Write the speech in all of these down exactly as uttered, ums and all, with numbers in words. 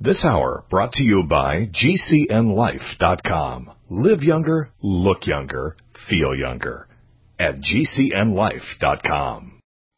This hour brought to you by G C N life dot com. Live younger, look younger, feel younger at G C N life dot com.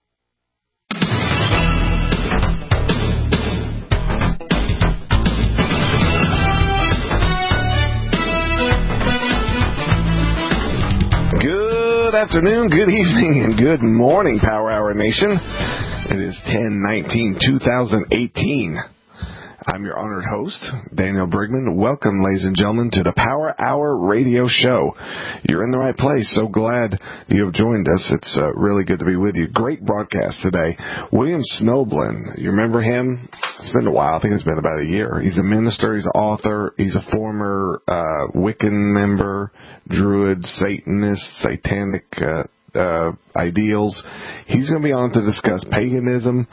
Good afternoon, good evening, and good morning, Power Hour Nation. It is ten nineteen twenty eighteen. I'm your honored host, Daniel Brigman. Welcome, ladies and gentlemen, to the Power Hour Radio Show. You're in the right place. So glad you have joined us. It's uh, really good to be with you. Great broadcast today. William Snoblin, you remember him? It's been a while. I think it's been about a year. He's a minister. He's an author. He's a former uh, Wiccan member, Druid, Satanist, satanic uh, uh, ideals. He's going to be on to discuss paganism.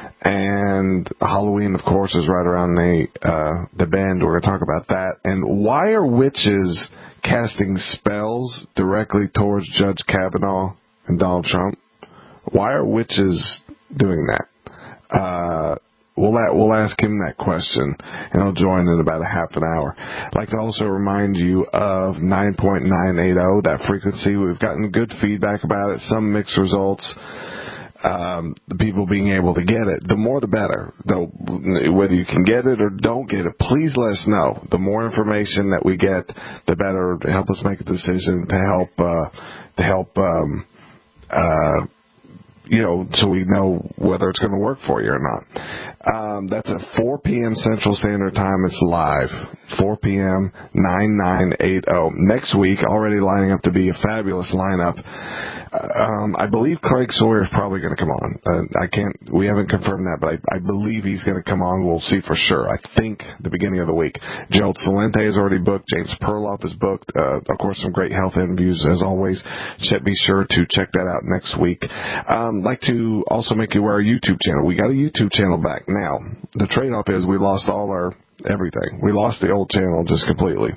And Halloween, of course, is right around the uh, the bend. We're going to talk about that. And why are witches casting spells directly towards Judge Kavanaugh and Donald Trump? Why are witches doing that? Uh, we'll we'll ask him that question, and he'll join in about a half an hour. I'd like to also remind you of nine point nine eight zero, that frequency. We've gotten good feedback about it, some mixed results. Um, the people being able to get it, the more the better. Though, whether you can get it or don't get it, please let us know. The more information that we get, the better to help us make a decision, to help, uh, to help, um, uh, you know, so we know whether it's going to work for you or not. Um, that's at four p.m. Central Standard Time. It's live. four p.m., nine nine eight zero. Next week, already lining up to be a fabulous lineup. Um, I believe Craig Sawyer is probably going to come on. Uh, I can't, we haven't confirmed that, but I, I believe he's going to come on. We'll see for sure. I think the beginning of the week. Gerald Celente is already booked. James Perloff is booked. Uh, of course, some great health interviews as always. Be sure to check that out next week. Um, like to also make you aware of our YouTube channel. We got a YouTube channel back now. The trade-off is we lost all our everything. We lost the old channel just completely.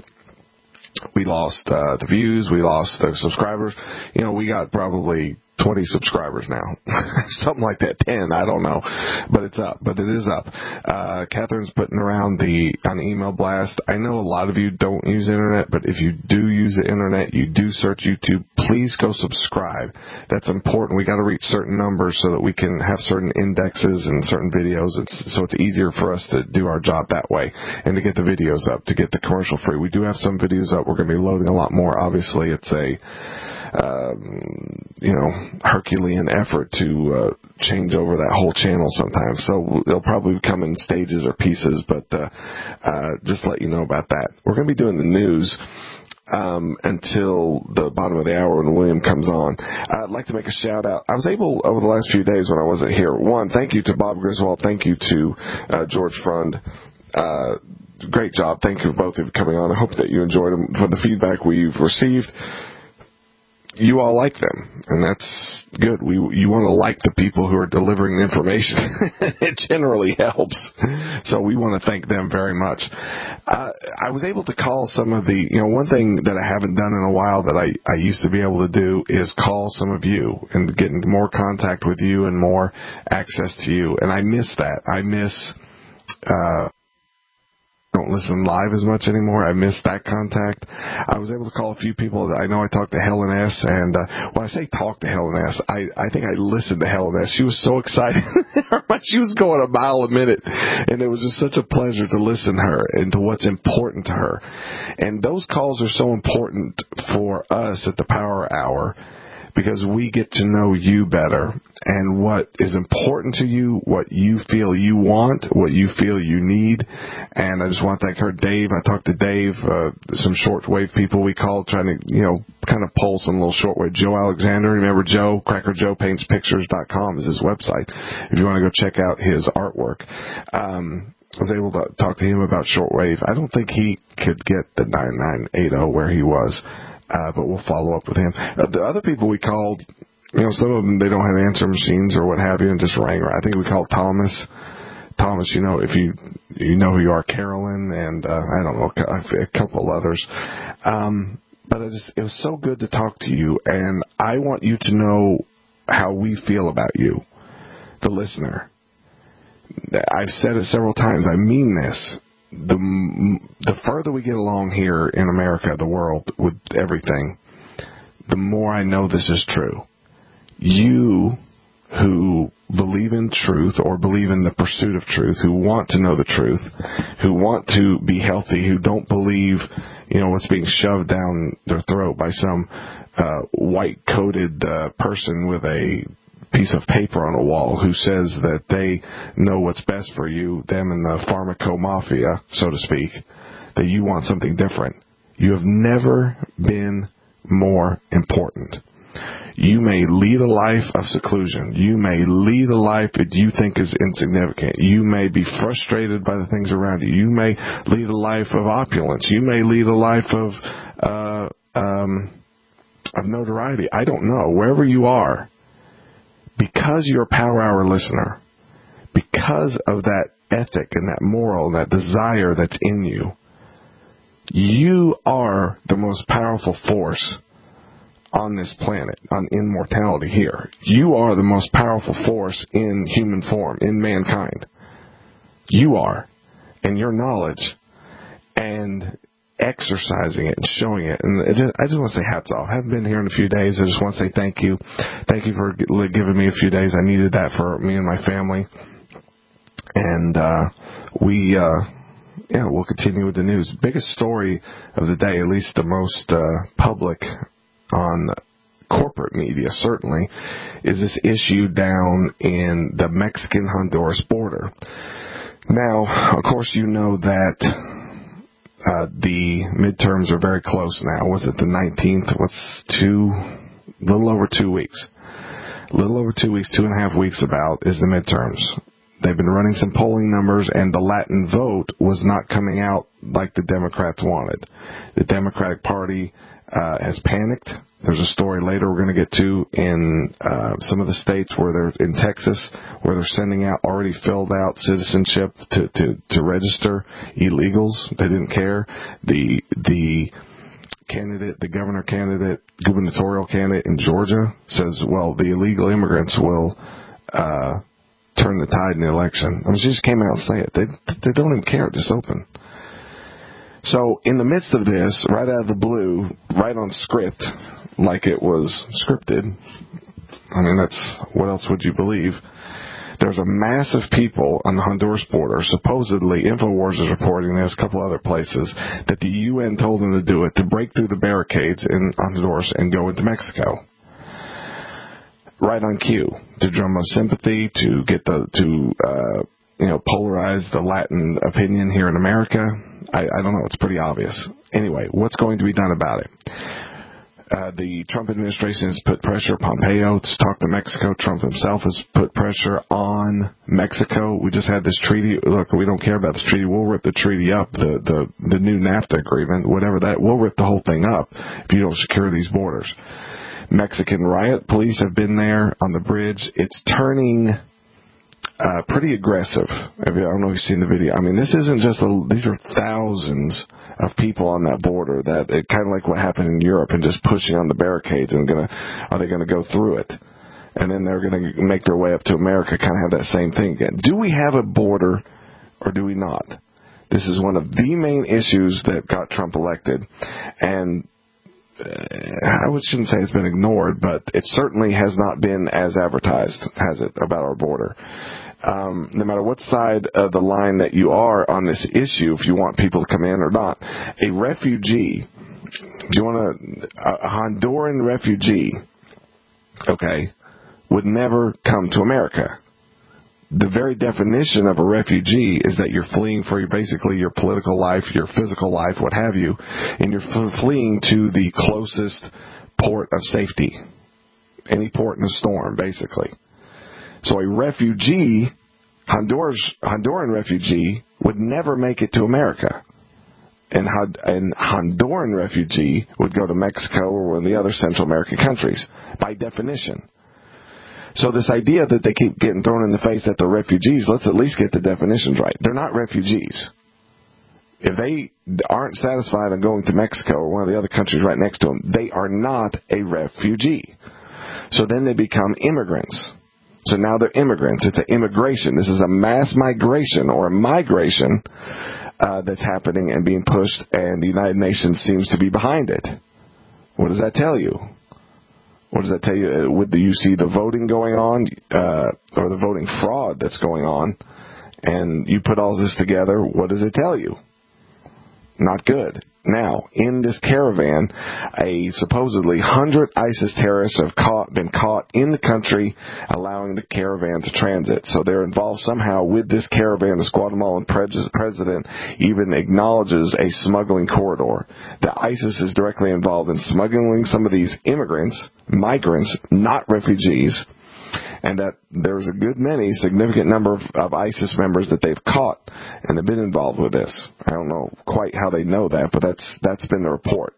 We lost uh, the views. We lost the subscribers. You know, we got probably twenty subscribers now. Something like that, ten, I don't know. But it's up. But it is up. Uh, Catherine's putting around the on the email blast. I know a lot of you don't use internet, but if you do use the internet, you do search YouTube, please go subscribe. That's important. We got to reach certain numbers so that we can have certain indexes and certain videos. It's, so it's easier for us to do our job that way and to get the videos up, to get the commercial free. We do have some videos up. We're going to be loading a lot more. Obviously, it's a Um, you know, Herculean effort to uh, change over that whole channel sometimes. So they'll probably come in stages or pieces, but uh, uh, just let you know about that. We're going to be doing the news um, until the bottom of the hour when William comes on. I'd like to make a shout out. I was able over the last few days when I wasn't here. One, thank you to Bob Griswold. Thank you to uh, George Frund. Uh, great job. Thank you both of you coming on. I hope that you enjoyed them. For the feedback we've received, you all like them, and that's good. We you want to like the people who are delivering the information. It generally helps. So we want to thank them very much. Uh, I was able to call some of the, you know, one thing that I haven't done in a while that I, I used to be able to do is call some of you and get more contact with you and more access to you. And I miss that. I miss, uh, don't listen live as much anymore. I missed that contact. I was able to call a few people. I know I talked to Helen S. And uh, when I say talk to Helen S., I, I think I listened to Helen S. She was so excited. She was going a mile a minute. And it was just such a pleasure to listen to her and to what's important to her. And those calls are so important for us at the Power Hour, because we get to know you better and what is important to you, what you feel you want, what you feel you need. And I just want to thank her, Dave. I talked to Dave, uh, some shortwave people we called, trying to, you know, kind of pull some little shortwave. Joe Alexander, remember Joe? Cracker Joe Paints Pictures dot com is his website if you want to go check out his artwork. Um, I was able to talk to him about shortwave. I don't think he could get the nine nine eight zero where he was. Uh, but we'll follow up with him. Uh, the other people we called, you know, some of them, they don't have answer machines or what have you, and just rang. I think we called Thomas. Thomas, you know, if you you know who you are, Carolyn, and uh, I don't know, a couple others. Um, but it, just, it was so good to talk to you, and I want you to know how we feel about you, the listener. I've said it several times. I mean this. the the further we get along here in America, the world, with everything, the more I know this is true. You who believe in truth or believe in the pursuit of truth, who want to know the truth, who want to be healthy, who don't believe, you know, what's being shoved down their throat by some uh, white-coated uh, person with a piece of paper on a wall who says that they know what's best for you, them and the pharmaco mafia, so to speak, that you want something different. You have never been more important. You may lead a life of seclusion. You may lead a life that you think is insignificant. You may be frustrated by the things around you. You may lead a life of opulence. You may lead a life of uh, um, of notoriety. I don't know. Wherever you are, because you're a Power Hour listener, because of that ethic and that moral and that desire that's in you, you are the most powerful force on this planet, on immortality here. You are the most powerful force in human form, in mankind. You are. And your knowledge and exercising it and showing it. And it just, I just want to say hats off. I haven't been here in a few days. I just want to say thank you. Thank you for giving me a few days. I needed that for me and my family. And uh, we, uh, yeah, we'll continue with the news. Biggest story of the day, at least the most uh, public on corporate media, certainly, is this issue down in the Mexican-Honduras border. Now, of course, you know that uh, the midterms are very close now. Was it the nineteenth? What's two, a little over two weeks. A little over two weeks, two and a half weeks about, is the midterms. They've been running some polling numbers, and the Latin vote was not coming out like the Democrats wanted. The Democratic Party uh, has panicked. There's a story later we're going to get to in uh, some of the states where they're in Texas, where they're sending out already filled out citizenship to, to, to register illegals. They didn't care. The the candidate, the governor candidate, gubernatorial candidate in Georgia says, well, the illegal immigrants will uh, turn the tide in the election. I mean, she just came out and say it. They they don't even care. Just open. So in the midst of this, right out of the blue, right on script, like it was scripted, I mean, that's, what else would you believe? There's a mass of people on the Honduras border, supposedly, InfoWars is reporting this, a couple other places, that the U N told them to do it, to break through the barricades in Honduras and go into Mexico. Right on cue, to drum up sympathy, to get the, to, uh, you know, polarize the Latin opinion here in America. I, I don't know. It's pretty obvious. Anyway, what's going to be done about it? Uh, the Trump administration has put pressure. Pompeo to talk to Mexico. Trump himself has put pressure on Mexico. We just had this treaty. Look, we don't care about this treaty. We'll rip the treaty up, the, the, the new NAFTA agreement, whatever that. We'll rip the whole thing up if you don't secure these borders. Mexican riot police have been there on the bridge. It's turning Uh, pretty aggressive. I don't know if you've seen the video. I mean, this isn't just a, these are thousands of people on that border that it kind of like what happened in Europe and just pushing on the barricades and gonna, are they gonna go through it? And then they're gonna make their way up to America, kind of have that same thing again. Do we have a border or do we not? This is one of the main issues that got Trump elected. And I shouldn't say it's been ignored, but it certainly has not been as advertised, has it, about our border. Um, no matter what side of the line that you are on this issue, if you want people to come in or not, a refugee, if you want a, a Honduran refugee, okay, would never come to America. The very definition of a refugee is that you're fleeing for your, basically your political life, your physical life, what have you, and you're fleeing to the closest port of safety. Any port in a storm, basically. So a refugee, Honduras, Honduran refugee, would never make it to America. And an Honduran refugee would go to Mexico or one of the other Central American countries, by definition. So this idea that they keep getting thrown in the face that they're refugees, let's at least get the definitions right. They're not refugees. If they aren't satisfied on going to Mexico or one of the other countries right next to them, they are not a refugee. So then they become immigrants. So now they're immigrants. It's an immigration. This is a mass migration or a migration uh, that's happening and being pushed, and the United Nations seems to be behind it. What does that tell you? What does that tell you? Would you see the voting going on, uh, or the voting fraud that's going on, and you put all this together, what does it tell you? Not good. Now, in this caravan, a supposedly one hundred ISIS terrorists have caught, been caught in the country, allowing the caravan to transit. So they're involved somehow with this caravan. This Guatemalan president even acknowledges a smuggling corridor. The ISIS is directly involved in smuggling some of these immigrants, migrants, not refugees, and that there's a good many, significant number of, of ISIS members that they've caught and have been involved with this. I don't know quite how they know that, but that's that's been the report.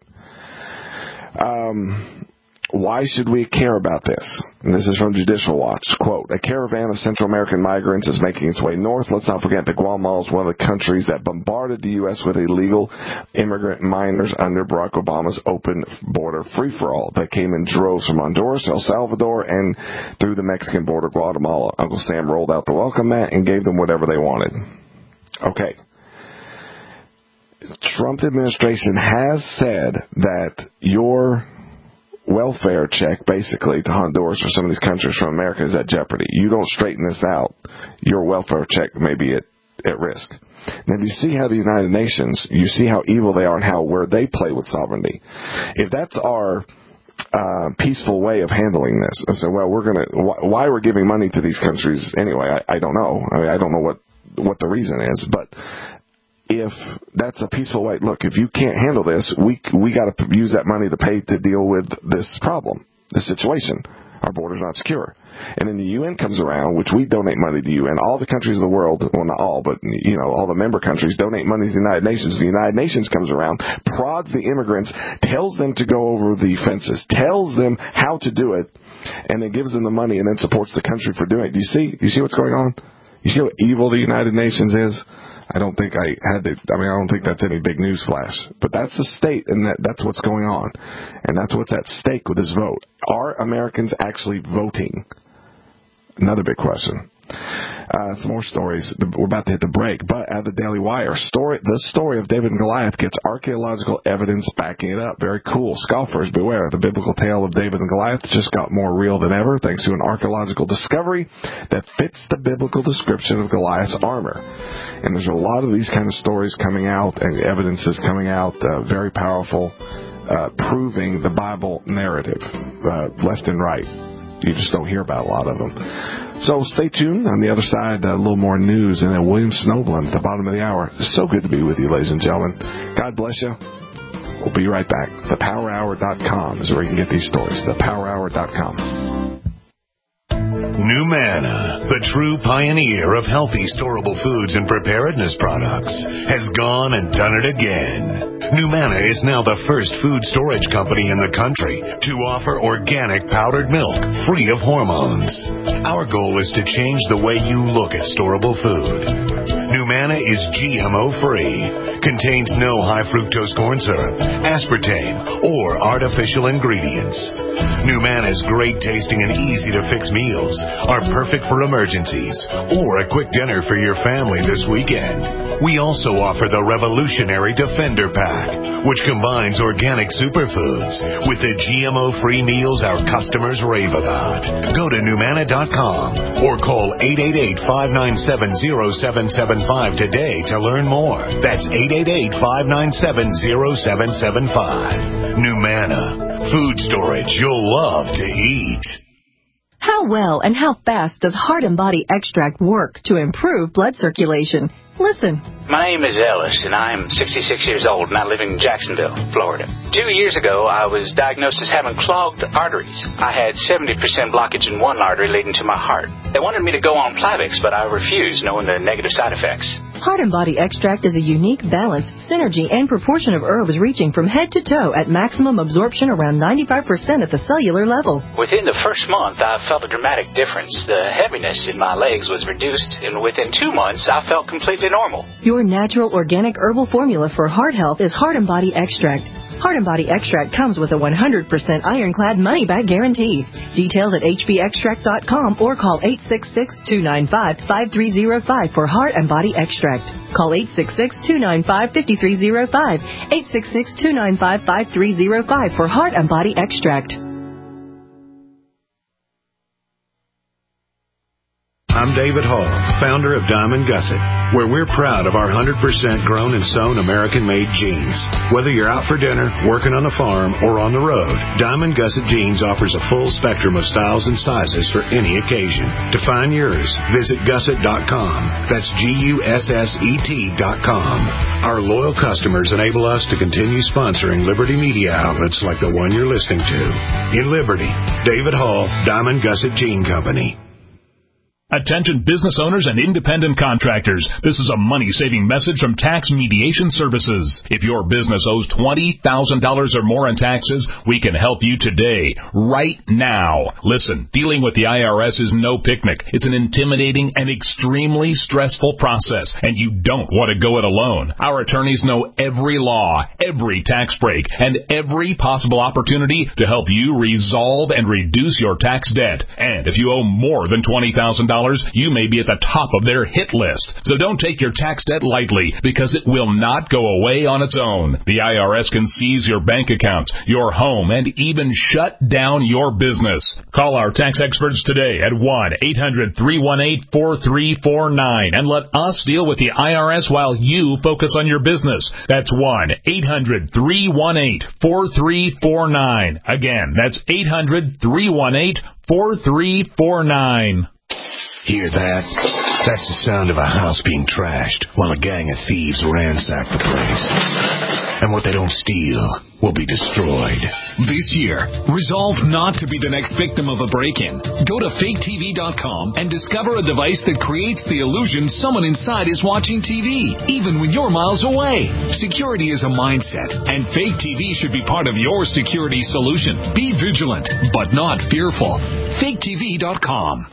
Um, why should we care about this? And this is from Judicial Watch. Quote, a caravan of Central American migrants is making its way north. Let's not forget that Guatemala is one of the countries that bombarded the U S with illegal immigrant minors under Barack Obama's open border free-for-all that came in droves from Honduras, El Salvador, and through the Mexican border, Guatemala. Uncle Sam rolled out the welcome mat and gave them whatever they wanted. Okay. Trump administration has said that your welfare check, basically, to Honduras or some of these countries from America is at jeopardy. You don't straighten this out, your welfare check may be at, at risk. Now, if you see how the United Nations, you see how evil they are and how where they play with sovereignty. If that's our uh, peaceful way of handling this, I say, well, we're going to, wh- why we're giving money to these countries anyway, I, I don't know. I mean, I don't know what, what the reason is, but if that's a peaceful way, look, if you can't handle this, we we got to use that money to pay to deal with this problem, this situation. Our border's not secure. And then the U N comes around, which we donate money to the U N. All the countries of the world, well, not all, but, you know, all the member countries donate money to the United Nations. The United Nations comes around, prods the immigrants, tells them to go over the fences, tells them how to do it, and then gives them the money and then supports the country for doing it. Do you see? Do you see what's going on? You see how evil the United Nations is? I don't think I had to, I mean, I don't think that's any big news flash. But that's the state, and that, that's what's going on. And that's what's at stake with this vote. Are Americans actually voting? Another big question. Uh, some more stories. We're about to hit the break. But at the Daily Wire, story, the story of David and Goliath gets archaeological evidence backing it up. Very cool. Scoffers, beware. The biblical tale of David and Goliath just got more real than ever thanks to an archaeological discovery that fits the biblical description of Goliath's armor. And there's a lot of these kind of stories coming out, and evidence is coming out, uh, very powerful, uh, proving the Bible narrative, uh, left and right. You just don't hear about a lot of them. So stay tuned. On the other side, a little more news, and then William Snowblend at the bottom of the hour. So good to be with you, ladies and gentlemen. God bless you. We'll be right back. the power hour dot com is where you can get these stories. the power hour dot com. NuManna, the true pioneer of healthy storable foods and preparedness products, has gone and done it again. NuManna is now the first food storage company in the country to offer organic powdered milk free of hormones. Our goal is to change the way you look at storable food. NuManna is G M O-free, contains no high fructose corn syrup, aspartame, or artificial ingredients. NuManna's great tasting and easy to fix meals are perfect for emergencies or a quick dinner for your family this weekend. We also offer the revolutionary Defender Pack, which combines organic superfoods with the G M O-free meals our customers rave about. Go to NuManna dot com or call eight eight eight, five nine seven, zero seven seven five today to learn more. That's eight eight eight, five nine seven, zero seven seven five. NuManna, food storage you'll love to eat. How well and how fast does Heart and Body Extract work to improve blood circulation? Listen. My name is Ellis, and I'm sixty-six years old, and I live in Jacksonville, Florida. Two years ago, I was diagnosed as having clogged arteries. I had seventy percent blockage in one artery leading to my heart. They wanted me to go on Plavix, but I refused, knowing the negative side effects. Heart and Body Extract is a unique balance, synergy, and proportion of herbs reaching from head to toe at maximum absorption around ninety-five percent at the cellular level. Within the first month, I felt a dramatic difference. The heaviness in my legs was reduced, and within two months, I felt completely normal. Your natural organic herbal formula for heart health is Heart and Body Extract. Heart and Body Extract comes with a one hundred percent ironclad money-back guarantee. Details at h b extract dot com or call eight six six, two nine five, five three zero five for Heart and Body Extract. Call eight six six, two nine five, five three zero five, eight six six, two nine five, five three zero five for Heart and Body Extract. I'm David Hall, founder of Diamond Gusset, where we're proud of our one hundred percent grown and sewn American-made jeans. Whether you're out for dinner, working on a farm, or on the road, Diamond Gusset Jeans offers a full spectrum of styles and sizes for any occasion. To find yours, visit gusset dot com. That's G U S S E T dot com. Our loyal customers enable us to continue sponsoring Liberty media outlets like the one you're listening to. In Liberty, David Hall, Diamond Gusset Jean Company. Attention business owners and independent contractors. This is a money-saving message from Tax Mediation Services. If your business owes twenty thousand dollars or more in taxes, we can help you today, right now. Listen, dealing with the I R S is no picnic. It's an intimidating and extremely stressful process, and you don't want to go it alone. Our attorneys know every law, every tax break, and every possible opportunity to help you resolve and reduce your tax debt. And if you owe more than twenty thousand dollars, you may be at the top of their hit list. So don't take your tax debt lightly, because it will not go away on its own. The I R S can seize your bank accounts, your home, and even shut down your business. Call our tax experts today at one eight hundred, three one eight, four three four nine and let us deal with the I R S while you focus on your business. That's one eight hundred, three one eight, four three four nine. Again, that's eight hundred, three one eight, four three four nine. Hear that? That's the sound of a house being trashed while a gang of thieves ransack the place. And what they don't steal will be destroyed. This year, resolve not to be the next victim of a break-in. Go to fake T V dot com and discover a device that creates the illusion someone inside is watching T V, even when you're miles away. Security is a mindset, and Fake T V should be part of your security solution. Be vigilant, but not fearful. fake T V dot com.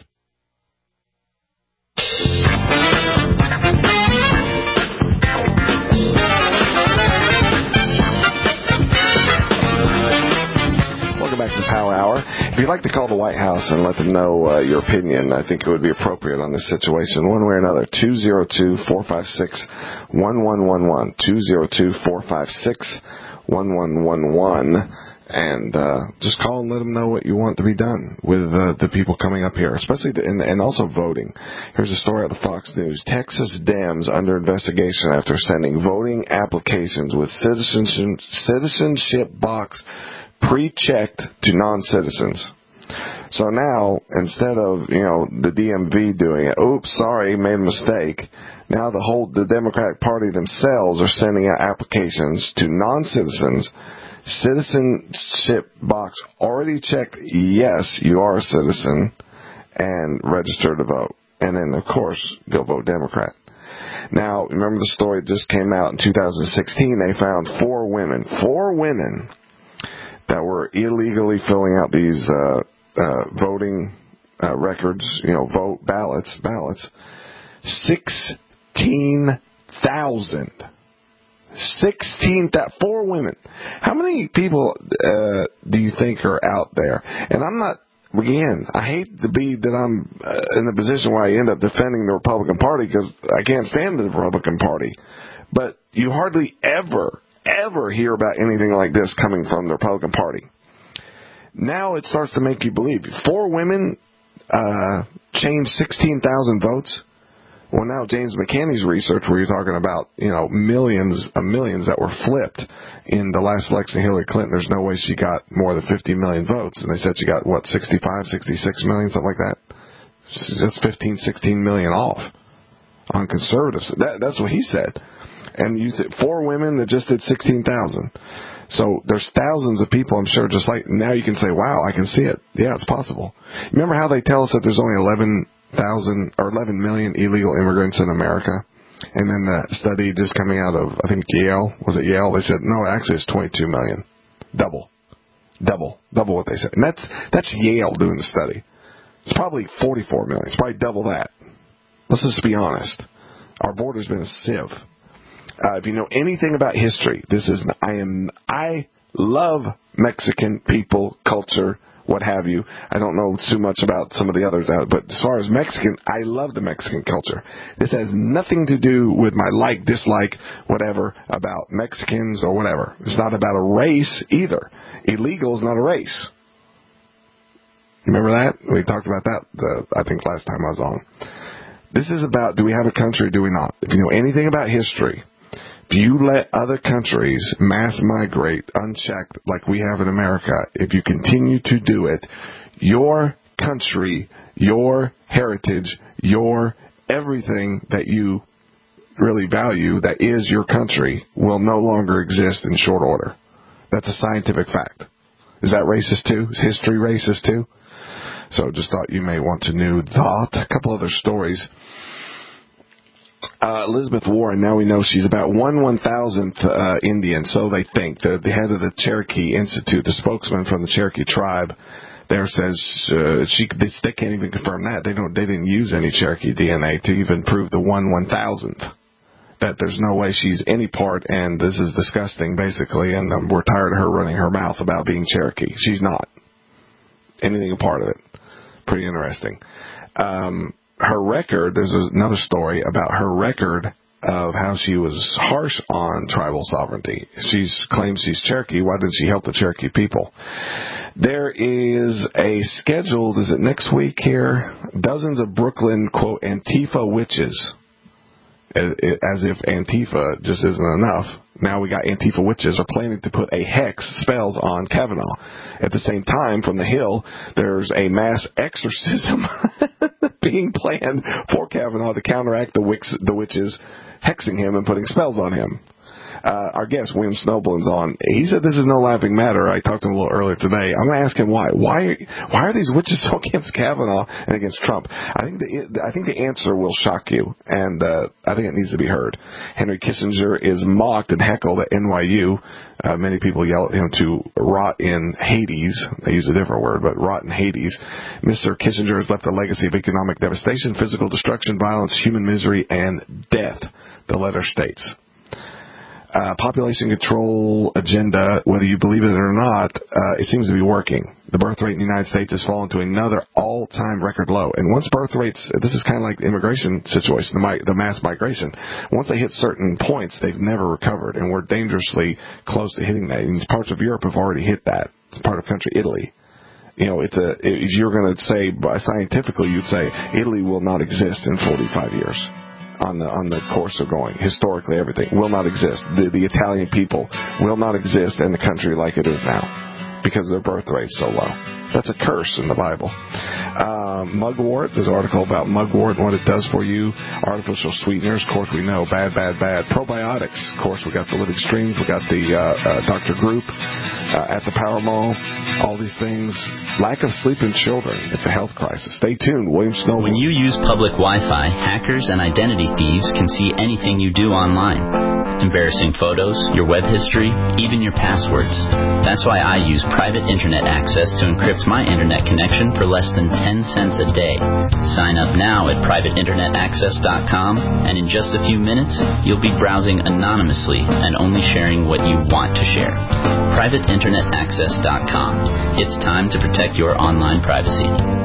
Welcome back to the Power Hour. If you'd like to call the White House and let them know uh, your opinion, I think it would be appropriate on this situation, one way or another. two oh two, four five six, one one one one. two oh two, four five six, one one one one. And uh, just call and let them know what you want to be done with uh, the people coming up here, especially the, and, and also voting. Here's a story out of Fox News. Texas Dems under investigation after sending voting applications with citizenship, citizenship box pre-checked to non-citizens. So now, instead of, you know, the D M V doing it, oops, sorry, made a mistake, now the whole the Democratic Party themselves are sending out applications to non-citizens. Citizenship box already checked, yes, you are a citizen, and register to vote. And then, of course, go vote Democrat. Now, remember the story that just came out in two thousand sixteen? They found four women, four women that were illegally filling out these uh, uh, voting uh, records, you know, vote ballots, ballots. sixteen thousand. Sixteen, that four women. How many people uh, do you think are out there? And I'm not. Again, I hate to be that I'm uh, in the position where I end up defending the Republican Party because I can't stand the Republican Party. But you hardly ever, ever hear about anything like this coming from the Republican Party. Now it starts to make you believe. Four women uh, changed sixteen thousand votes. Well, now James McCanney's research, where you're talking about, you know, millions of millions that were flipped in the last election, Hillary Clinton, there's no way she got more than fifty million votes. And they said she got, what, sixty-five, sixty-six million, something like that. That's fifteen, sixteen million off on conservatives. That, that's what he said. And you th- four women that just did sixteen thousand. So there's thousands of people, I'm sure, just like, now you can say, wow, I can see it. Yeah, it's possible. Remember how they tell us that there's only eleven thousand or eleven million illegal immigrants in America, and then the study just coming out of, I think, Yale, was it Yale? They said no, actually it's twenty-two million, double, double, double what they said, and that's that's Yale doing the study. It's probably forty-four million. It's probably double that. Let's just be honest. Our border's been a sieve. Uh, if you know anything about history, this is I am I love Mexican people, culture, what have you. I don't know too much about some of the others, but as far as Mexican, I love the Mexican culture. This has nothing to do with my like, dislike, whatever, about Mexicans or whatever. It's not about a race either. Illegal is not a race. Remember that? We talked about that, the, I think, last time I was on. This is about, do we have a country or do we not? If you know anything about history, if you let other countries mass migrate unchecked like we have in America, if you continue to do it, your country, your heritage, your everything that you really value that is your country will no longer exist in short order. That's a scientific fact. Is that racist too? Is history racist too? So just thought you may want to know that. A couple other stories. Uh, Elizabeth Warren, now we know she's about one one-thousandth uh, Indian, so they think. The, the head of the Cherokee Institute, the spokesman from the Cherokee tribe, there says uh, she they, they can't even confirm that. They don't. They didn't use any Cherokee D N A to even prove the one one-thousandth. That there's no way she's any part, and this is disgusting, basically, and um, we're tired of her running her mouth about being Cherokee. She's not anything a part of it. Pretty interesting. Um, her record, there's another story about her record of how she was harsh on tribal sovereignty. She claims she's Cherokee. Why didn't she help the Cherokee people? There is a scheduled, is it next week here? Dozens of Brooklyn, quote, Antifa witches. As if Antifa just isn't enough. Now we got Antifa witches are planning to put a hex spells on Kavanaugh. At the same time, from the Hill, there's a mass exorcism being planned for Kavanaugh to counteract the, wicks, the witches hexing him and putting spells on him. Uh, our guest, William Snowblin's on. He said this is no laughing matter. I talked to him a little earlier today. I'm going to ask him why. Why why are these witches so against Kavanaugh and against Trump? I think the, I think the answer will shock you, and uh, I think it needs to be heard. Henry Kissinger is mocked and heckled at N Y U. Uh, many people yell at him to rot in Hades. They use a different word, but rot in Hades. Mister Kissinger has left a legacy of economic devastation, physical destruction, violence, human misery, and death, the letter states. Uh, population control agenda, whether you believe it or not, uh, it seems to be working. The birth rate in the United States has fallen to another all-time record low. And once birth rates, this is kind of like the immigration situation, the, mi- the mass migration. Once they hit certain points, they've never recovered, and we're dangerously close to hitting that. And parts of Europe have already hit that. Part of country, Italy. You know, it's a. If you're going to say scientifically, you'd say Italy will not exist in forty-five years. On the on the course of going. Historically, everything will not exist. The, the Italian people will not exist in the country like it is now because their birth rate's so low. That's a curse in the Bible. Um, mugwort, there's an article about mugwort and what it does for you. Artificial sweeteners, of course we know, bad, bad, bad. Probiotics, of course we got the Living Streams, we got the uh, uh, Doctor Group uh, at the Power Mall, all these things. Lack of sleep in children, it's a health crisis. Stay tuned, William Snow. When you use public Wi-Fi, hackers and identity thieves can see anything you do online. Embarrassing photos, your web history, even your passwords. That's why I use private internet access to encrypt my internet connection for less than ten cents a day. Sign up now at private internet access dot com, and in just a few minutes, you'll be browsing anonymously and only sharing what you want to share. private internet access dot com. It's time to protect your online privacy.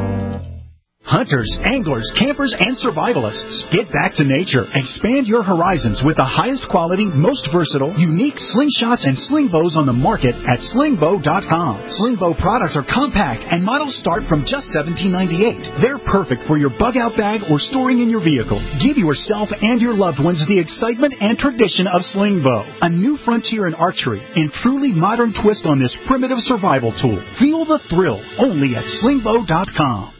Hunters, anglers, campers, and survivalists, get back to nature. Expand your horizons with the highest quality, most versatile, unique slingshots and sling bows on the market at sling bow dot com. Sling bow products are compact and models start from just seventeen ninety-eight. They're perfect for your bug out bag or storing in your vehicle. Give yourself and your loved ones the excitement and tradition of sling bow, a new frontier in archery and truly modern twist on this primitive survival tool. Feel the thrill only at sling bow dot com.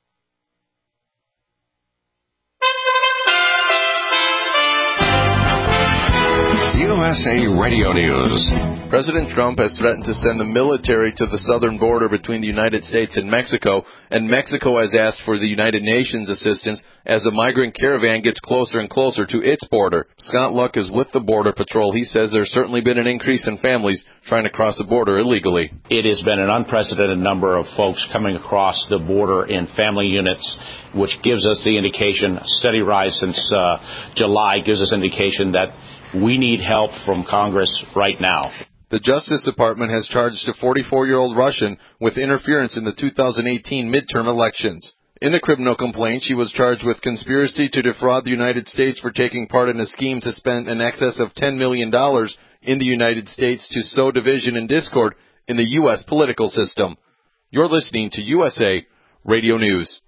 U S A Radio News. President Trump has threatened to send the military to the southern border between the United States and Mexico, and Mexico has asked for the United Nations assistance as a migrant caravan gets closer and closer to its border. Scott Luck is with the Border Patrol. He says there's certainly been an increase in families trying to cross the border illegally. It has been an unprecedented number of folks coming across the border in family units, which gives us the indication, a steady rise since uh, July, gives us indication that we need help from Congress right now. The Justice Department has charged a forty-four-year-old Russian with interference in the two thousand eighteen midterm elections. In the criminal complaint, she was charged with conspiracy to defraud the United States for taking part in a scheme to spend in excess of ten million dollars in the United States to sow division and discord in the U S political system. You're listening to U S A Radio News.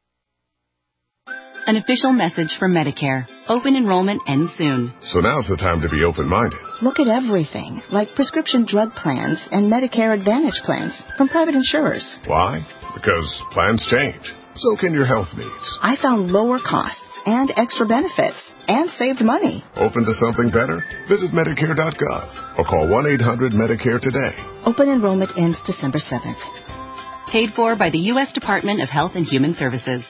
An official message from Medicare. Open enrollment ends soon. So now's the time to be open-minded. Look at everything, like prescription drug plans and Medicare Advantage plans from private insurers. Why? Because plans change. So can your health needs. I found lower costs and extra benefits and saved money. Open to something better? Visit Medicare dot gov or call one eight hundred Medicare today. Open enrollment ends December seventh. Paid for by the U S Department of Health and Human Services.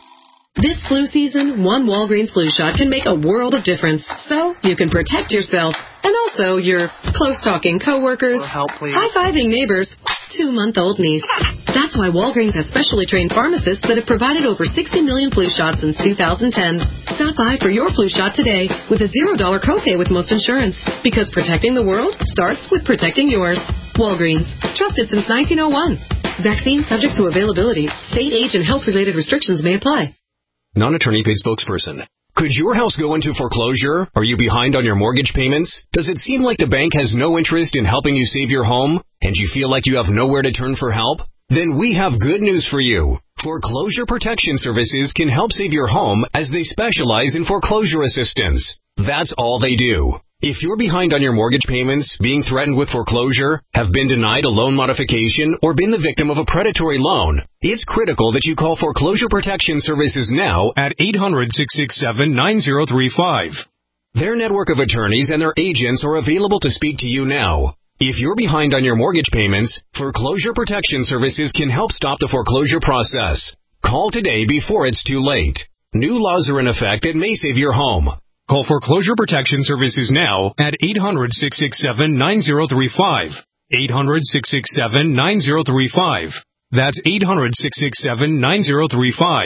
This flu season, one Walgreens flu shot can make a world of difference. So you can protect yourself and also your close-talking coworkers, high-fiving neighbors, two-month-old niece. That's why Walgreens has specially trained pharmacists that have provided over sixty million flu shots since two thousand ten. Stop by for your flu shot today with a zero dollar copay with most insurance. Because protecting the world starts with protecting yours. Walgreens. Trusted since nineteen oh one. Vaccine subject to availability. State, age, and health-related restrictions may apply. Non-attorney paid spokesperson. Could your house go into foreclosure? Are you behind on your mortgage payments? Does it seem like the bank has no interest in helping you save your home? And you feel like you have nowhere to turn for help? Then we have good news for you. Foreclosure Protection Services can help save your home as they specialize in foreclosure assistance. That's all they do. If you're behind on your mortgage payments, being threatened with foreclosure, have been denied a loan modification, or been the victim of a predatory loan, it's critical that you call Foreclosure Protection Services now at eight hundred, six six seven, nine zero three five. Their network of attorneys and their agents are available to speak to you now. If you're behind on your mortgage payments, Foreclosure Protection Services can help stop the foreclosure process. Call today before it's too late. New laws are in effect that may save your home. Call Foreclosure Protection Services now at eight hundred, six six seven, nine zero three five. eight hundred, six six seven, nine zero three five. That's eight hundred, six six seven, nine zero three five.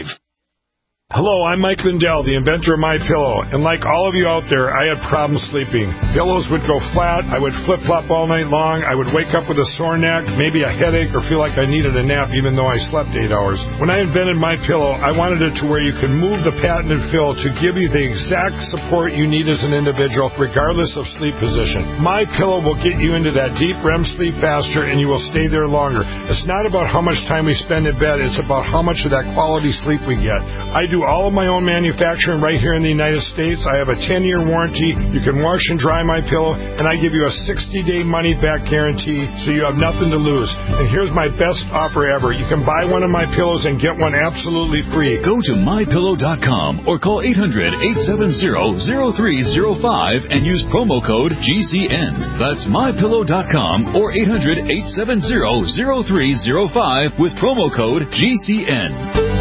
Hello, I'm Mike Lindell, the inventor of MyPillow, and like all of you out there, I had problems sleeping. Pillows would go flat, I would flip-flop all night long, I would wake up with a sore neck, maybe a headache, or feel like I needed a nap even though I slept eight hours. When I invented MyPillow, I wanted it to where you could move the patented fill to give you the exact support you need as an individual, regardless of sleep position. MyPillow will get you into that deep R E M sleep faster, and you will stay there longer. It's not about how much time we spend in bed, it's about how much of that quality sleep we get. I do all of my own manufacturing right here in the United States. I have a ten-year warranty. You can wash and dry my pillow, and I give you a sixty-day money-back guarantee, so you have nothing to lose. And here's my best offer ever. You can buy one of my pillows and get one absolutely free. Go to my pillow dot com or call eight hundred, eight seven zero, zero three zero five and use promo code G C N. That's my pillow dot com or eight hundred, eight seven zero, zero three zero five with promo code G C N.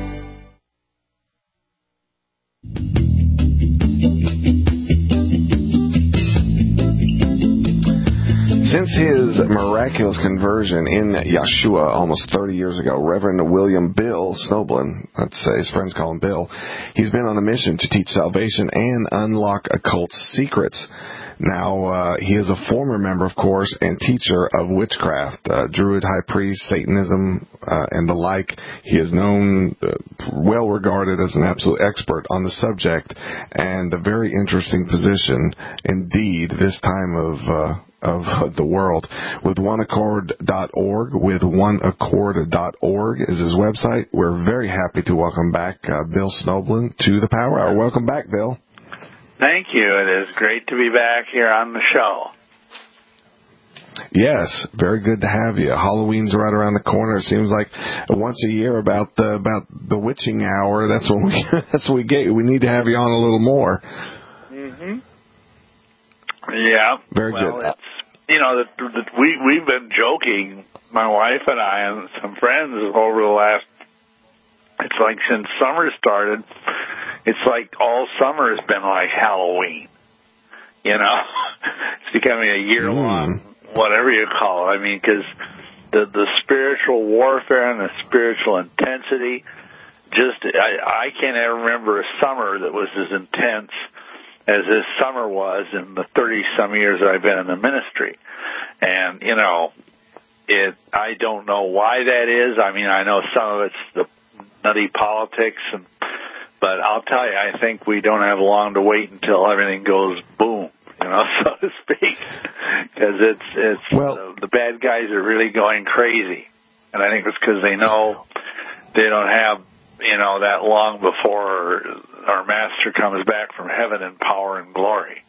Since his miraculous conversion in Yeshua almost thirty years ago, Reverend William Bill Snoblin, let's say his friends call him Bill, he's been on a mission to teach salvation and unlock occult secrets. Now, uh, he is a former member, of course, and teacher of witchcraft, uh, Druid, high priest, Satanism, uh, and the like. He is known, uh, well regarded as an absolute expert on the subject, and a very interesting position indeed this time of, uh, of the world. With one accord dot org, with one accord dot org is his website. We're very happy to welcome back uh, Bill Snoblin to the Power Hour. Welcome back, Bill. Thank you. It is great to be back here on the show. Yes, very good to have you. Halloween's right around the corner. It seems like once a year about the about the witching hour. That's when we that's what we get. We need to have you on a little more. Mhm. Yeah. Very well, good. It's, you know, the, the, we we've been joking, my wife and I and some friends over the last. It's like since summer started, it's like all summer has been like Halloween. You know, it's becoming a year long, mm. whatever you call it. I mean, because the the spiritual warfare and the spiritual intensity, just I, I can't ever remember a summer that was as intense as this summer was in the thirty-some years that I've been in the ministry. And, you know, it. I don't know why that is. I mean, I know some of it's the nutty politics, and but I'll tell you, I think we don't have long to wait until everything goes boom, you know, so to speak, because it's, it's well, the, the bad guys are really going crazy. And I think it's because they know they don't have, you know, that long before our master comes back from heaven in power and glory.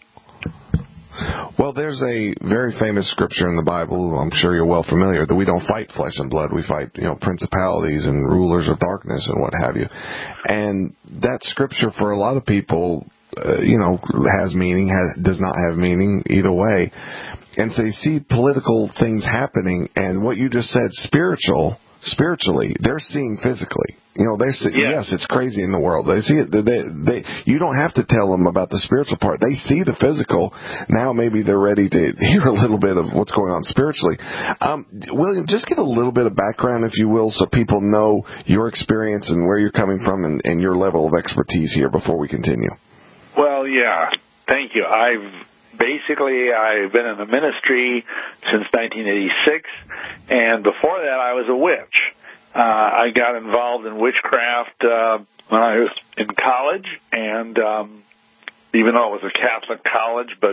Well, there's a very famous scripture in the Bible, I'm sure you're well familiar, that we don't fight flesh and blood. We fight, you know, principalities and rulers of darkness and what have you. And that scripture for a lot of people, uh, you know, has meaning, has, does not have meaning, either way. And so you see political things happening, and what you just said, spiritual, spiritually, they're seeing physically. You know, they see, yes. yes, it's crazy in the world. They see it. They, they, you don't have to tell them about the spiritual part. They see the physical. Now maybe they're ready to hear a little bit of what's going on spiritually. Um, William, just give a little bit of background, if you will, so people know your experience and where you're coming from and, and your level of expertise here before we continue. Well, yeah. Thank you. I've basically, I've been in the ministry since nineteen eighty-six, and before that I was a witch. Uh, I got involved in witchcraft uh, when I was in college, and um, even though it was a Catholic college, but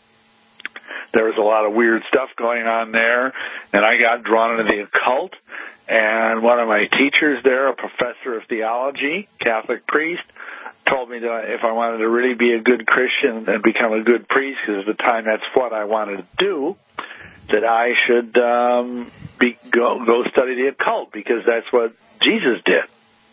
there was a lot of weird stuff going on there, and I got drawn into the occult. And one of my teachers there, a professor of theology, Catholic priest, told me that if I wanted to really be a good Christian and become a good priest, because at the time that's what I wanted to do, that I should um, be, go, go study the occult, because that's what Jesus did.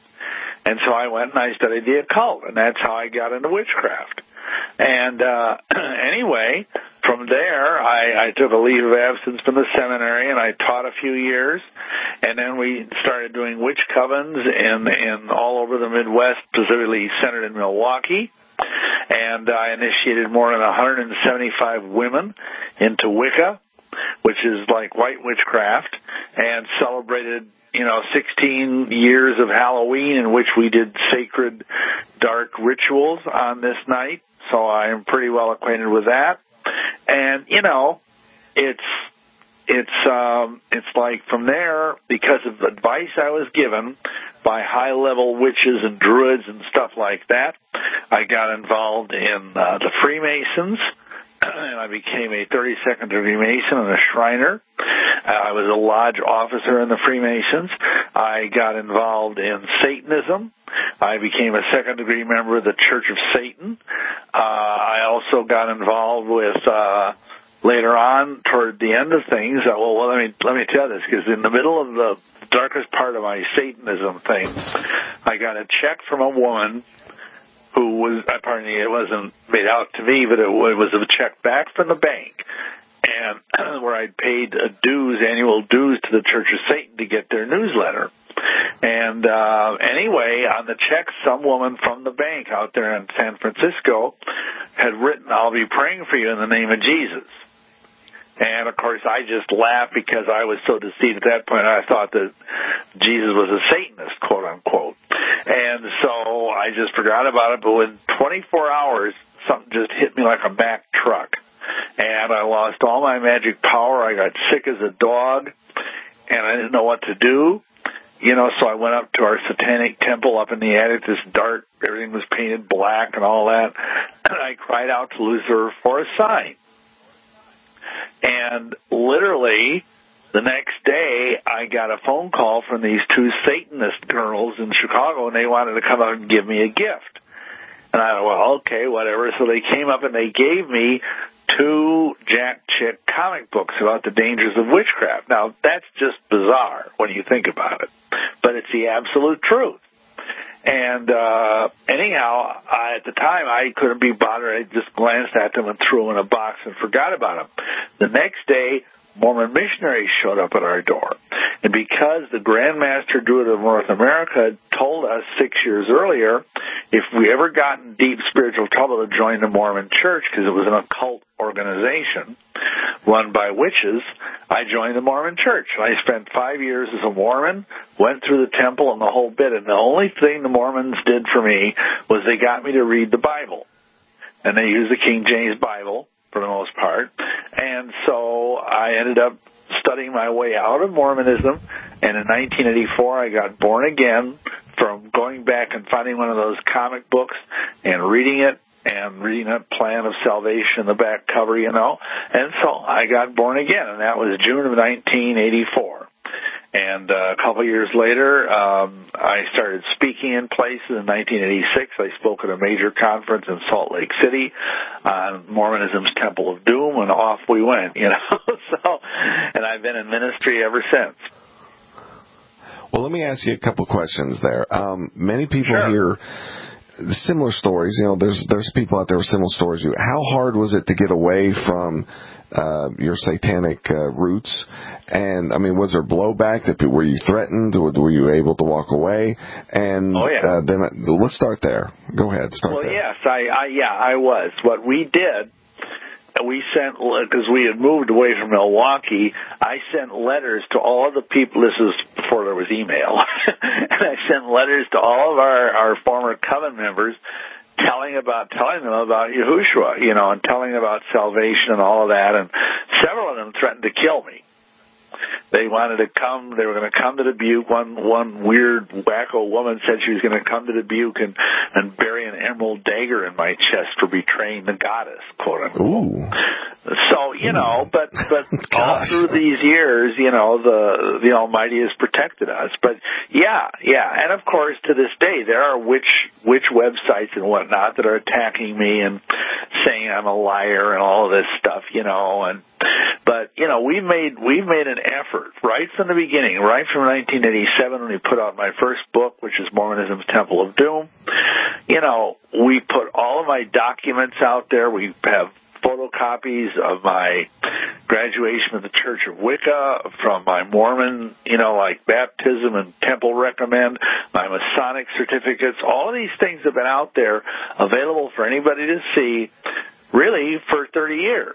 And so I went and I studied the occult, and that's how I got into witchcraft. And uh, anyway, from there, I, I took a leave of absence from the seminary, and I taught a few years. And then we started doing witch covens in, in all over the Midwest, specifically centered in Milwaukee. And I initiated more than one hundred seventy-five women into Wicca, which is like white witchcraft, and celebrated, you know, sixteen years of Halloween in which we did sacred dark rituals on this night. So I am pretty well acquainted with that. And, you know, it's, it's, um, it's like from there, because of advice I was given by high level witches and druids and stuff like that, I got involved in uh, the Freemasons. And I became a thirty-second degree Mason and a Shriner. Uh, I was a lodge officer in the Freemasons. I got involved in Satanism. I became a second-degree member of the Church of Satan. Uh, I also got involved with, uh, later on, toward the end of things, uh, well, well, let me let me tell you this, because in the middle of the darkest part of my Satanism thing, I got a check from a woman who was, apparently it wasn't made out to me, but it was a check back from the bank, and where I'd paid a dues, annual dues to the Church of Satan to get their newsletter. And uh, anyway, on the check, some woman from the bank out there in San Francisco had written, "I'll be praying for you in the name of Jesus." And, of course, I just laughed because I was so deceived at that point. I thought that Jesus was a Satanist, quote unquote. And so I just forgot about it. But within twenty-four hours, something just hit me like a Mack truck. And I lost all my magic power. I got sick as a dog, and I didn't know what to do. You know, so I went up to our satanic temple up in the attic, this dark, everything was painted black and all that. And I cried out to Lucifer for a sign. And literally, the next day, I got a phone call from these two Satanist girls in Chicago, and they wanted to come out and give me a gift. And I thought, well, okay, whatever. So they came up and they gave me two Jack Chick comic books about the dangers of witchcraft. Now, that's just bizarre when you think about it, but it's the absolute truth. And uh, anyhow, I, at the time, I couldn't be bothered. I just glanced at them and threw them in a box and forgot about them. The next day, Mormon missionaries showed up at our door. And because the Grand Master Druid of North America had told us six years earlier, if we ever got in deep spiritual trouble, to join the Mormon Church, because it was an occult organization run by witches, I joined the Mormon Church. And I spent five years as a Mormon, went through the temple and the whole bit. And the only thing the Mormons did for me was they got me to read the Bible. and they use the King James Bible for the most part. And so I ended up studying my way out of Mormonism, and in nineteen eighty-four I got born again from going back and finding one of those comic books and reading it and reading that Plan of Salvation in the back cover, you know. And so I got born again, and that was June of nineteen eighty-four. And uh, a couple of years later, um, I started speaking in places. In nineteen eighty-six, I spoke at a major conference in Salt Lake City on Mormonism's Temple of Doom, and off we went, you know. So, and I've been in ministry ever since. Well, let me ask you a couple questions there. Um, many people Sure. hear similar stories. You know, there's there's people out there with similar stories. How hard was it to get away from uh, your satanic uh, roots? And, I mean, was there blowback? That were you threatened? Or were you able to walk away? And oh, yeah. uh, then uh, let's start there. Go ahead. Start well, there. yes, I, I, yeah, I was. What we did, we sent, because we had moved away from Milwaukee, I sent letters to all of the people. This is before there was email. And I sent letters to all of our, our former coven members telling about telling them about Yahushua, you know, and telling them about salvation and all of that. And several of them threatened to kill me. They wanted to come. They were going to come to Dubuque. One one weird wacko woman said she was going to come to Dubuque and and bury an emerald dagger in my chest for betraying the goddess, quote unquote. Ooh. So you know, but but all through these years, you know, the the Almighty has protected us. But yeah, yeah, and of course, to this day, there are witch witch websites and whatnot that are attacking me and saying I'm a liar and all of this stuff, you know, and. But, you know, we've made, we've made an effort right from the beginning, right from nineteen eighty-seven when we put out my first book, which is Mormonism's Temple of Doom. You know, we put all of my documents out there. We have photocopies of my graduation of the Church of Wicca, from my Mormon, you know, like baptism and temple recommend, my Masonic certificates. All of these things have been out there available for anybody to see, really, for thirty years.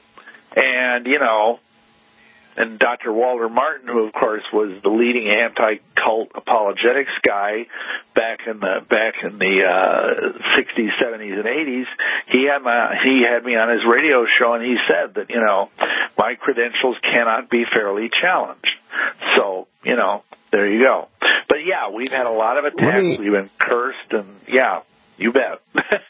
And, you know, and Doctor Walter Martin, who, of course, was the leading anti-cult apologetics guy back in the back in the uh, sixties, seventies, and eighties, he had my he had me on his radio show, and he said that, you know, my credentials cannot be fairly challenged. So, you know, there you go. But, yeah, we've had a lot of attacks. Me... We've been cursed, and, yeah, you bet.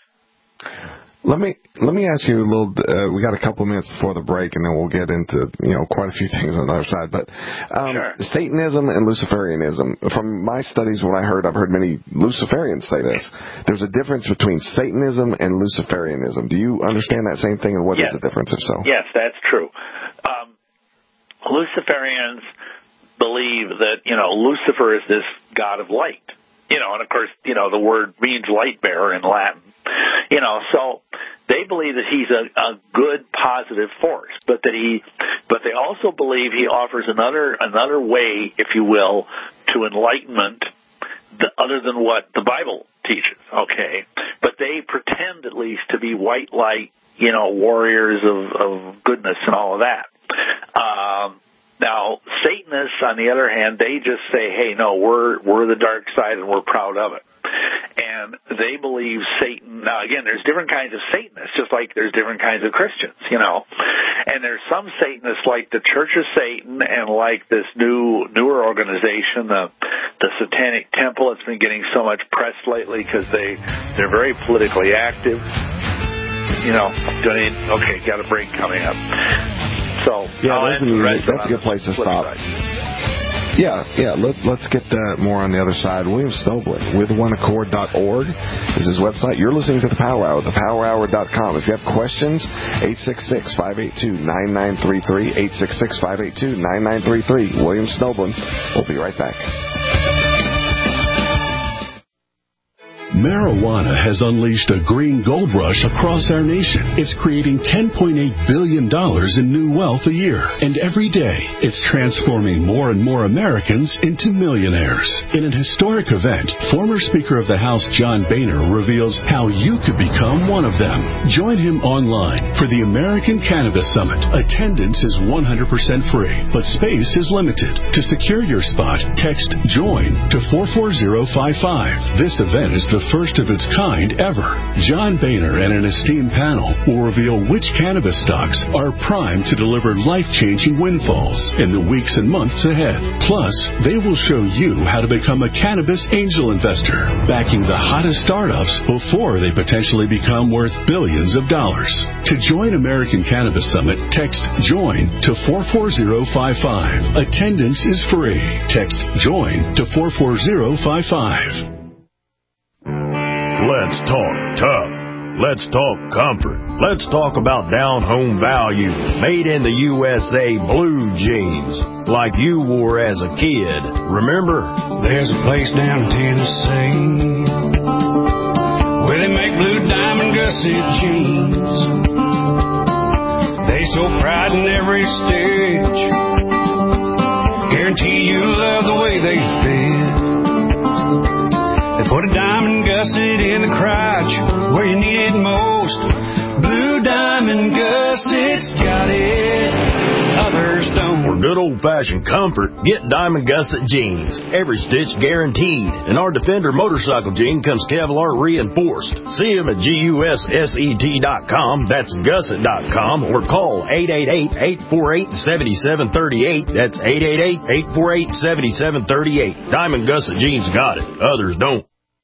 Let me let me ask you a little. Uh, we got a couple minutes before the break, and then we'll get into you know quite a few things on the other side. But um, sure. Satanism and Luciferianism. From my studies, what I heard, I've heard many Luciferians say this. There's a difference between Satanism and Luciferianism. Do you understand that same thing, and what yes. is the difference, if so? Yes, that's true. Um, Luciferians believe that you know Lucifer is this god of light. You know, and of course, you know, the word means light bearer in Latin. You know, so they believe that he's a, a good, positive force, but that he, but they also believe he offers another another way, if you will, to enlightenment, the, other than what the Bible teaches. Okay, but they pretend at least to be white light, you know, warriors of, of goodness and all of that. Um, Now, Satanists, on the other hand, they just say, hey, no, we're we're the dark side and we're proud of it. And they believe Satan, now again, there's different kinds of Satanists, just like there's different kinds of Christians, you know. And there's some Satanists like the Church of Satan and like this new, newer organization, the the Satanic Temple. It's been getting so much press lately because they, they're very politically active. You know, do I need, okay, got a break coming up. So yeah, there's the music. That's a good place to stop. Side. Yeah, yeah. Let, let's get uh, more on the other side. William Stoblin with one accord dot org is his website. You're listening to the Power Hour, the power hour dot com. If you have questions, eight six six, five eight two, nine nine three three, eight six six, five eight two, nine nine three three. William Stoblin. We'll be right back. Marijuana has unleashed a green gold rush across our nation. It's creating ten point eight billion dollars in new wealth a year. And every day, it's transforming more and more Americans into millionaires. In an historic event, former Speaker of the House John Boehner reveals how you could become one of them. Join him online for the American Cannabis Summit. Attendance is one hundred percent free, but space is limited. To secure your spot, text JOIN to four four zero five five. This event is the first of its kind ever. John Boehner and an esteemed panel will reveal which cannabis stocks are primed to deliver life-changing windfalls in the weeks and months ahead. Plus, they will show you how to become a cannabis angel investor, backing the hottest startups before they potentially become worth billions of dollars. To join American Cannabis Summit, text JOIN to four four zero five five. Attendance is free. Text JOIN to four four zero five five. Let's talk tough. Let's talk comfort. Let's talk about down-home value. Made in the U S A blue jeans, like you wore as a kid. Remember? There's a place down in Tennessee where they make blue diamond gusset jeans. They so pride in every stitch. Guarantee you love the way they fit. They put a diamond gusset in the crotch where you need it most. Blue diamond gussets got it, others don't. For good old-fashioned comfort, get Diamond Gusset jeans. Every stitch guaranteed. And our Defender motorcycle jean comes Kevlar reinforced. See them at gusset dot com, that's gusset dot com, or call eight eight eight, eight four eight, seven seven three eight. That's eight eight eight, eight four eight, seven seven three eight. Diamond Gusset jeans got it, others don't.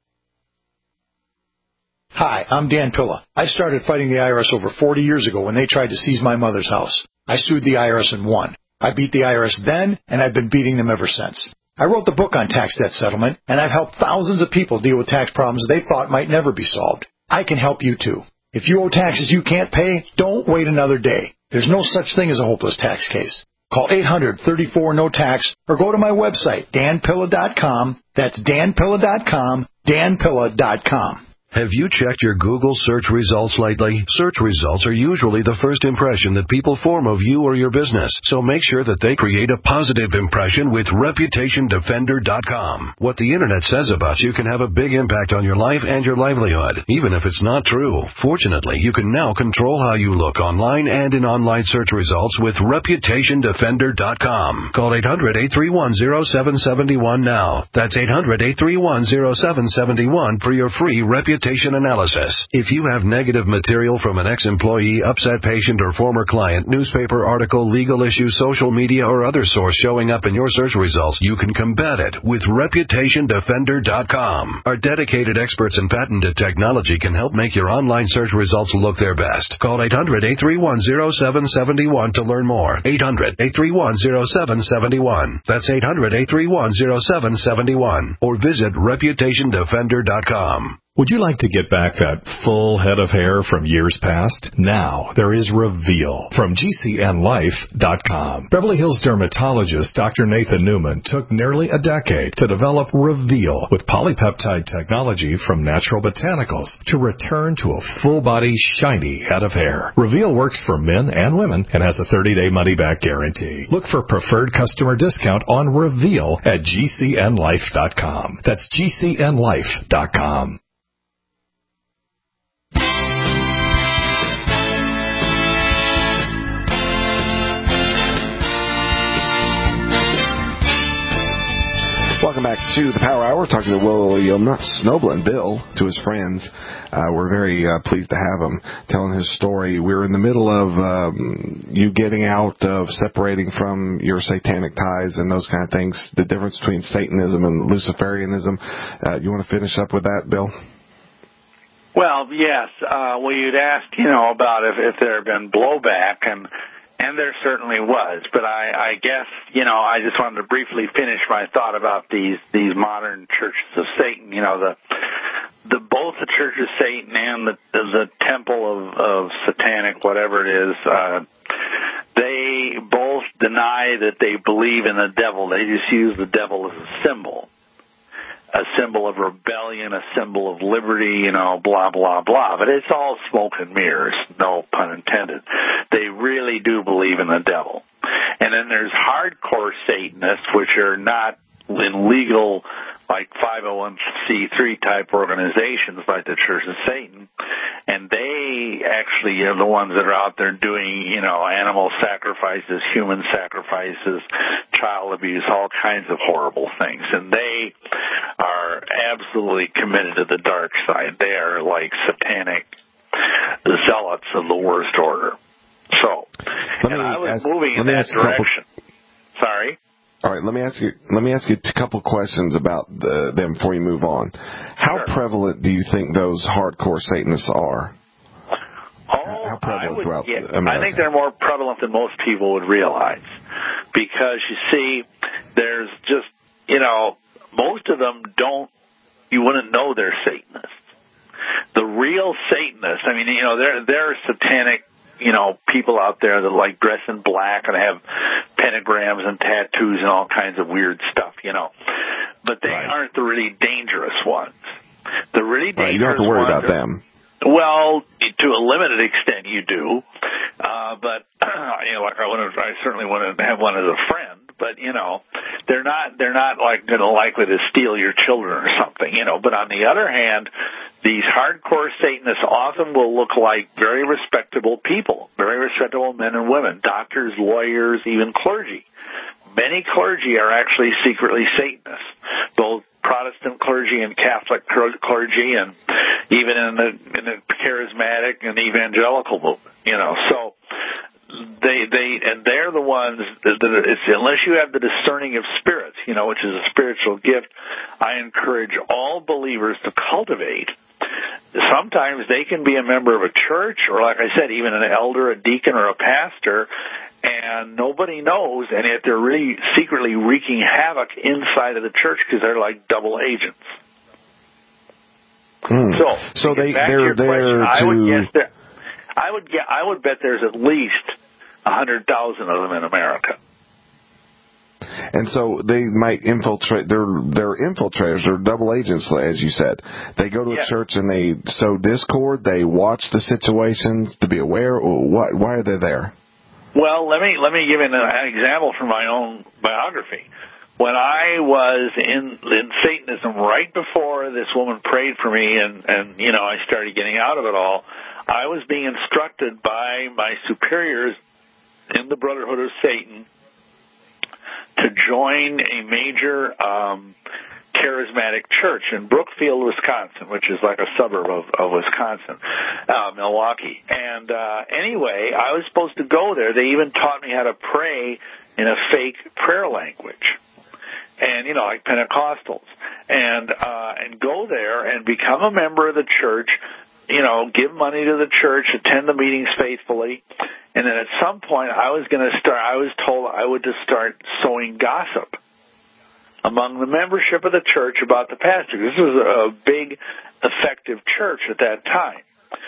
Hi, I'm Dan Pilla. I started fighting the I R S over forty years ago when they tried to seize my mother's house. I sued the I R S and won. I beat the I R S then, and I've been beating them ever since. I wrote the book on tax debt settlement, and I've helped thousands of people deal with tax problems they thought might never be solved. I can help you too. If you owe taxes you can't pay, don't wait another day. There's no such thing as a hopeless tax case. Call eight hundred, thirty-four, no tax, or go to my website, dan pilla dot com. That's dan pilla dot com, dan pilla dot com. Have you checked your Google search results lately? Search results are usually the first impression that people form of you or your business, so make sure that they create a positive impression with reputation defender dot com. What the internet says about you can have a big impact on your life and your livelihood, even if it's not true. Fortunately, you can now control how you look online and in online search results with reputation defender dot com. Call eight hundred, eight three one, zero seven seven one now. That's eight hundred, eight three one, zero seven seven one for your free reputation analysis. If you have negative material from an ex-employee, upset patient, or former client, newspaper article, legal issue, social media, or other source showing up in your search results, you can combat it with reputation defender dot com. Our dedicated experts in patented technology can help make your online search results look their best. Call eight hundred, eight three one, zero seven seven one to learn more. eight hundred, eight three one, zero seven seven one. That's eight hundred, eight three one, zero seven seven one. Or visit reputation defender dot com. Would you like to get back that full head of hair from years past? Now, there is Reveal from G C N life dot com. Beverly Hills dermatologist Doctor Nathan Newman took nearly a decade to develop Reveal with polypeptide technology from Natural Botanicals to return to a full-body, shiny head of hair. Reveal works for men and women and has a thirty-day money-back guarantee. Look for preferred customer discount on Reveal at G C N life dot com. That's G C N life dot com. Welcome back to the Power Hour, talking to William Snowblin, Bill, to his friends. Uh, we're very uh, pleased to have him telling his story. We're in the middle of um, you getting out of separating from your satanic ties and those kind of things, the difference between Satanism and Luciferianism. Uh, you want to finish up with that, Bill? Well, yes. Uh, well, you'd asked, you know, about if, if there had been blowback, and And there certainly was, but I, I guess, you know, I just wanted to briefly finish my thought about these, these modern churches of Satan. You know, the, the both the Church of Satan and the, the Temple of, of Satanic, whatever it is, uh, they both deny that they believe in the devil. They just use the devil as a symbol. A symbol of rebellion, a symbol of liberty, you know, blah, blah, blah. But it's all smoke and mirrors, no pun intended. They really do believe in the devil. And then there's hardcore Satanists, which are not in legal like five oh one c three type organizations like the Church of Satan, and they actually are the ones that are out there doing, you know, animal sacrifices, human sacrifices, child abuse, all kinds of horrible things. And they are absolutely committed to the dark side. They are like satanic zealots of the worst order. So, and I was ask, moving in that direction. Sorry? All right, let me ask you. Let me ask you a couple questions about the, them before you move on. How sure. prevalent do you think those hardcore Satanists are? Oh, How prevalent I would, throughout yeah, America? I think they're more prevalent than most people would realize, because you see, there's just, you know, most of them don't. You wouldn't know they're Satanists. The real Satanists, I mean, you know, they're they're satanic. You know, people out there that like dress in black and have pentagrams and tattoos and all kinds of weird stuff, you know. But they right. aren't the really dangerous ones. The really dangerous ones... Right, you don't have to worry about are, them. Well, to a limited extent you do. Uh, but, you know, like I, wouldn't, I certainly wouldn't have one as a friend. But, you know, they're not, they're not like going to likely to steal your children or something, you know. But on the other hand, these hardcore Satanists often will look like very respectable people, very respectable men and women, doctors, lawyers, even clergy. Many clergy are actually secretly Satanists, both Protestant clergy and Catholic clergy, and even in the, in the charismatic and evangelical movement, you know. So they they and they're the ones that, that it's, unless you have the discerning of spirits, you know, which is a spiritual gift, I encourage all believers to cultivate. Sometimes they can be a member of a church, or like I said, even an elder, a deacon, or a pastor, and nobody knows, and yet they're really secretly wreaking havoc inside of the church because they're like double agents. Mm. So, so they there they're there to. I would guess there, I would get, I would bet there's at least a hundred thousand of them in America. And so they might infiltrate. They're they're infiltrators. They're double agents, as you said. They go to a yeah. church and they sow discord. They watch the situations to be aware. Why, why are they there? Well, let me let me give you an example from my own biography. When I was in in Satanism, right before this woman prayed for me, and and you know I started getting out of it all, I was being instructed by my superiors in the Brotherhood of Satan to join a major um, charismatic church in Brookfield, Wisconsin, which is like a suburb of, of Wisconsin, uh, Milwaukee. And uh, anyway, I was supposed to go there. They even taught me how to pray in a fake prayer language, and you know, like Pentecostals, and uh, and go there and become a member of the church. You know, give money to the church, attend the meetings faithfully, and then at some point I was going to start, I was told I would just start sowing gossip among the membership of the church about the pastor. This was a big, effective church at that time.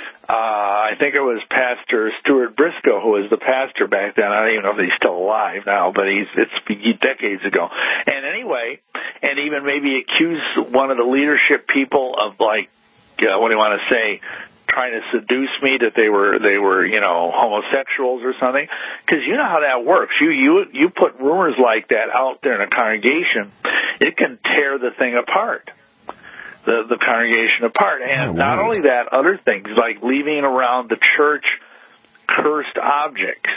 Uh, I think it was Pastor Stuart Briscoe who was the pastor back then. I don't even know if he's still alive now, but he's it's decades ago. And anyway, and even maybe accuse one of the leadership people of like, Uh, what do you want to say, trying to seduce me, that they were, they were, you know, homosexuals or something? Because you know how that works. You, you, you put rumors like that out there in a congregation, it can tear the thing apart, the, the congregation apart. And oh, wow. Not only that, other things like leaving around the church cursed objects.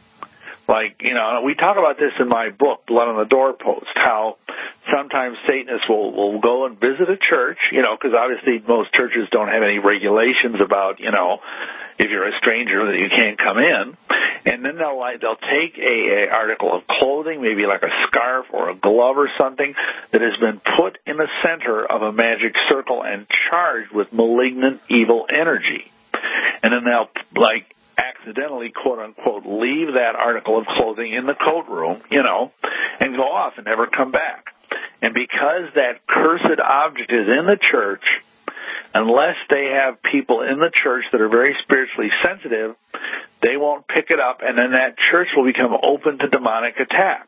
Like, you know, we talk about this in my book, Blood on the Doorpost, how sometimes Satanists will, will go and visit a church, you know, because obviously most churches don't have any regulations about, you know, if you're a stranger that you can't come in. And then they'll like, they'll take a, a article of clothing, maybe like a scarf or a glove or something, that has been put in the center of a magic circle and charged with malignant evil energy. And then they'll, like, accidentally, quote-unquote, leave that article of clothing in the coat room, you know, and go off and never come back. And because that cursed object is in the church, unless they have people in the church that are very spiritually sensitive, they won't pick it up, and then that church will become open to demonic attack.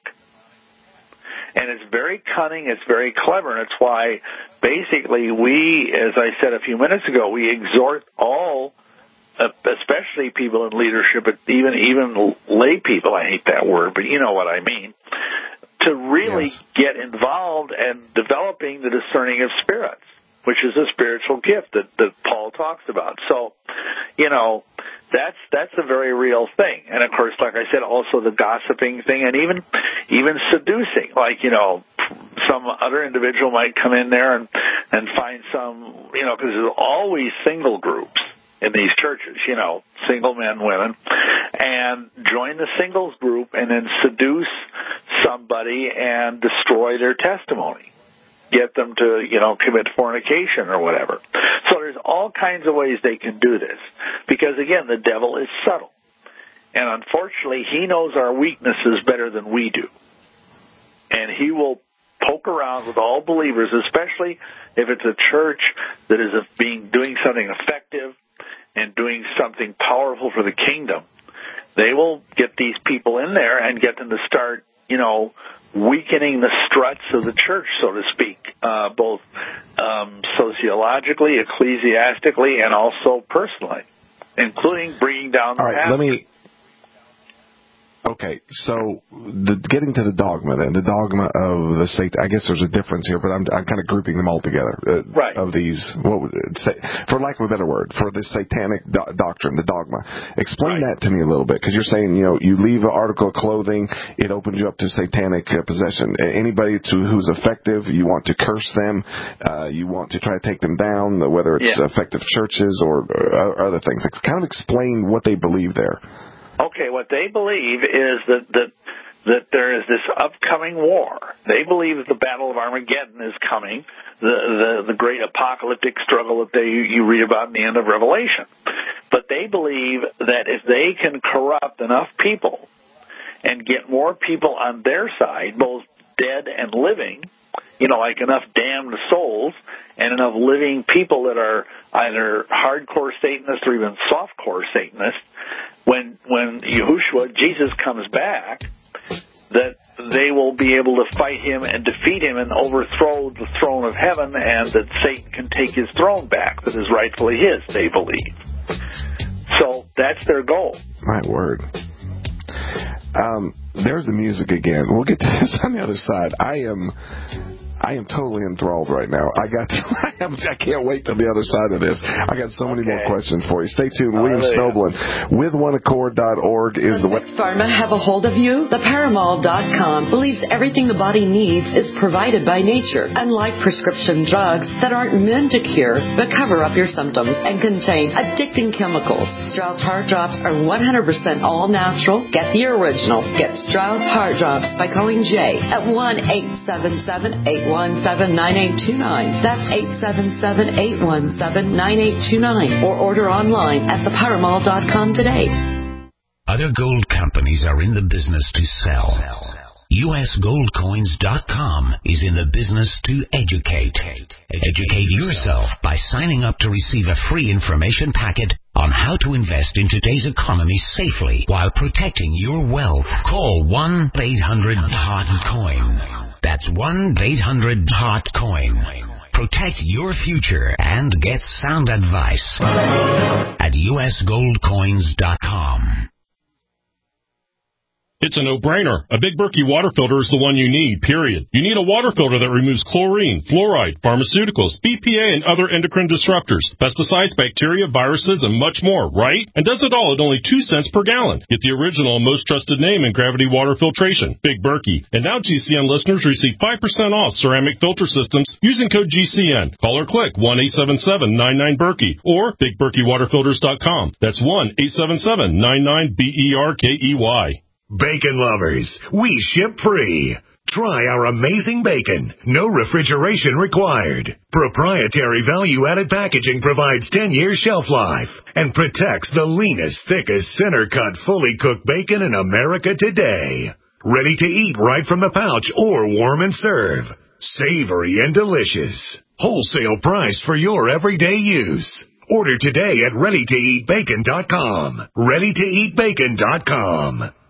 And it's very cunning, it's very clever, and it's why basically we, as I said a few minutes ago, we exhort all, especially people in leadership, but even even lay people, I hate that word, but you know what I mean, to really Yes. get involved and developing the discerning of spirits, which is a spiritual gift that, that Paul talks about. So, you know, that's that's a very real thing. And of course, like I said, also the gossiping thing, and even even seducing. Like, you know, some other individual might come in there and and find some, you know, because there's always single groups in these churches, you know, single men, women, and join the singles group and then seduce somebody and destroy their testimony. Get them to, you know, commit fornication or whatever. So there's all kinds of ways they can do this. Because, again, the devil is subtle. And unfortunately, he knows our weaknesses better than we do. And he will poke around with all believers, especially if it's a church that is being doing something effective and doing something powerful for the kingdom. They will get these people in there and get them to start, you know, weakening the struts of the church, so to speak, uh, both um, sociologically, ecclesiastically, and also personally, including bringing down the All right, pastor. let me... Okay, so the, getting to the dogma then, the dogma of the Satan, I guess there's a difference here, but I'm, I'm kind of grouping them all together. Uh, right. Of these, what would it say, for lack of a better word, for this satanic do- doctrine, the dogma. Explain right. that to me a little bit, because you're saying, you know, you leave an article of clothing, it opens you up to satanic uh, possession. Anybody to, who's effective, you want to curse them, uh, you want to try to take them down, whether it's yeah. effective churches or, or other things. Kind of explain what they believe there. Okay, what they believe is that, that that there is this upcoming war. They believe that the Battle of Armageddon is coming, the the, the great apocalyptic struggle that they you read about in the end of Revelation. But they believe that if they can corrupt enough people and get more people on their side, both dead and living, you know, like enough damned souls and enough living people that are either hardcore Satanists or even softcore Satanists, when when Yahushua, Jesus, comes back, that they will be able to fight him and defeat him and overthrow the throne of heaven, and that Satan can take his throne back that is rightfully his, they believe. So that's their goal. My word. Um, there's the music again. We'll get to this on the other side. I am... I am totally enthralled right now. I got. To, I can't wait till the other side of this. I got so many okay. more questions for you. Stay tuned. William oh, Snoblin with one accord dot org is the web. Pharma have a hold of you? The Paramol dot com believes everything the body needs is provided by nature, unlike prescription drugs that aren't meant to cure but cover up your symptoms and contain addicting chemicals. Strauss Heart Drops are one hundred percent all natural. Get the original. Get Strauss Heart Drops by calling Jay at one eight seven seven eight one seven nine eight two nine. That's eight seven seven eight one seven nine eight two nine. Or order online at the paramol dot com today. Other gold companies are in the business to sell. U S gold coins dot com is in the business to educate. Educate yourself by signing up to receive a free information packet on how to invest in today's economy safely while protecting your wealth. Call one eight hundred hot coin. That's one eight hundred hot coin. Protect your future and get sound advice at U S gold coins dot com. It's a no-brainer. A Big Berkey water filter is the one you need, period. You need a water filter that removes chlorine, fluoride, pharmaceuticals, B P A, and other endocrine disruptors, pesticides, bacteria, viruses, and much more, right? And does it all at only two cents per gallon. Get the original and most trusted name in gravity water filtration, Big Berkey. And now G C N listeners receive five percent off ceramic filter systems using code G C N. Call or click one eight seven seven nine nine Berkey or big berkey water filters dot com. That's one eight seven seven nine nine B E R K E Y. Bacon lovers, we ship free. Try our amazing bacon. No refrigeration required. Proprietary value-added packaging provides ten years shelf life and protects the leanest, thickest, center-cut, fully cooked bacon in America today. Ready to eat right from the pouch or warm and serve. Savory and delicious. Wholesale price for your everyday use. Order today at ready to eat bacon dot com. ready to eat bacon dot com.